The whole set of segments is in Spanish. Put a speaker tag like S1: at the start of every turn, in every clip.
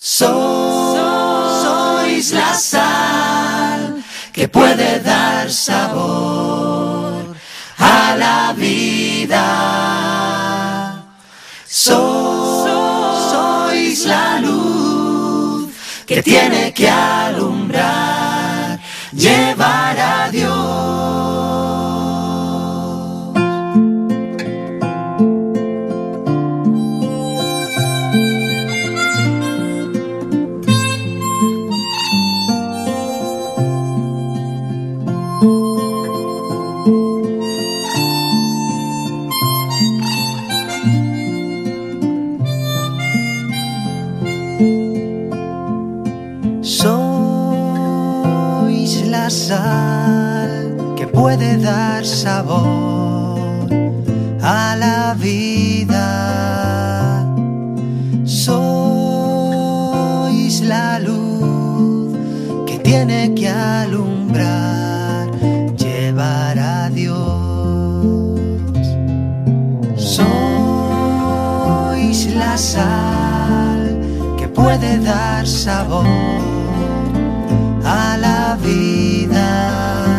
S1: Sois la sal que puede dar sabor a la vida. Sois la luz que tiene que alumbrar, llevar a Dios. Sois la sal que puede dar sabor a la vida. Sois la luz que tiene que alumbrar, llevar a Dios. Sois la sal que puede dar sabor a la vida.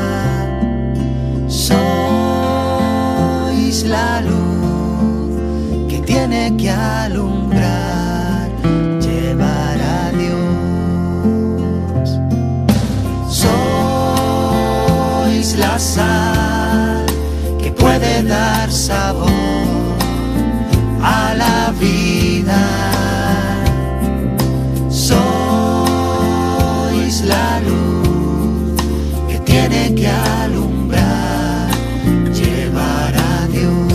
S1: Sois la luz que tiene que alumbrar, llevar a Dios. Sois la sal que puede dar sabor a la vida. La luz que tiene que alumbrar, llevar a Dios.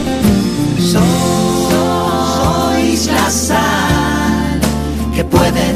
S1: Sois la sal que puede